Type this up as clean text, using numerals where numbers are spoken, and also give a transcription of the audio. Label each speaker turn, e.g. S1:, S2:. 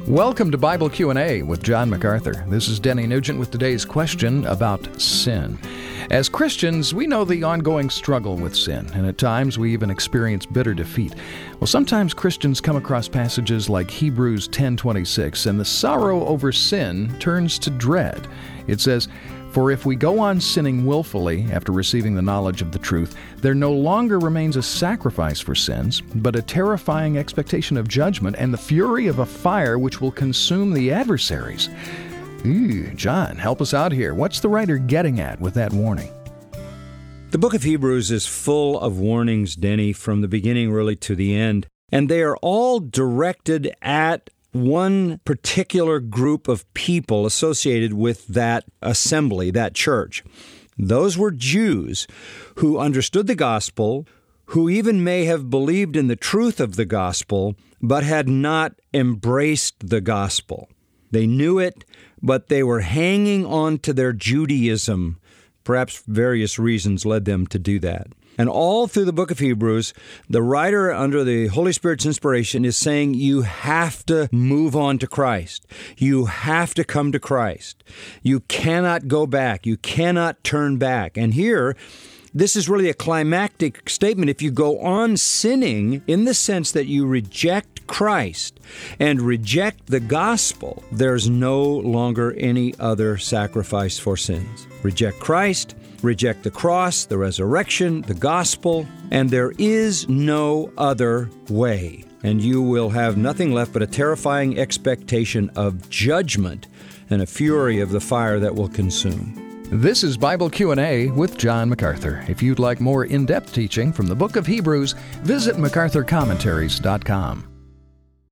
S1: Welcome to Bible Q&A with John MacArthur. This is Denny Nugent with today's question about sin. As Christians, we know the ongoing struggle with sin, and at times we even experience bitter defeat. Well, sometimes Christians come across passages like Hebrews 10:26, and the sorrow over sin turns to dread. It says, "For if we go on sinning willfully after receiving the knowledge of the truth, there no longer remains a sacrifice for sins, but a terrifying expectation of judgment and the fury of a fire which will consume the adversaries." John, help us out here. What's the writer getting at with that warning?
S2: The book of Hebrews is full of warnings, Denny, from the beginning really to the end, and they are all directed at one particular group of people associated with that assembly, that church. Those were Jews who understood the gospel, who even may have believed in the truth of the gospel, but had not embraced the gospel. They knew it, but they were hanging on to their Judaism. Perhaps various reasons led them to do that. And all through the book of Hebrews, the writer, under the Holy Spirit's inspiration, is saying you have to move on to Christ. You have to come to Christ. You cannot go back. You cannot turn back. And here, this is really a climactic statement. If you go on sinning in the sense that you reject Christ and reject the gospel, there's no longer any other sacrifice for sins. Reject Christ, reject the cross, the resurrection, the gospel, and there is no other way. And you will have nothing left but a terrifying expectation of judgment and a fury of the fire that will consume.
S1: This is Bible Q&A with John MacArthur. If you'd like more in-depth teaching from the book of Hebrews, visit MacArthurCommentaries.com.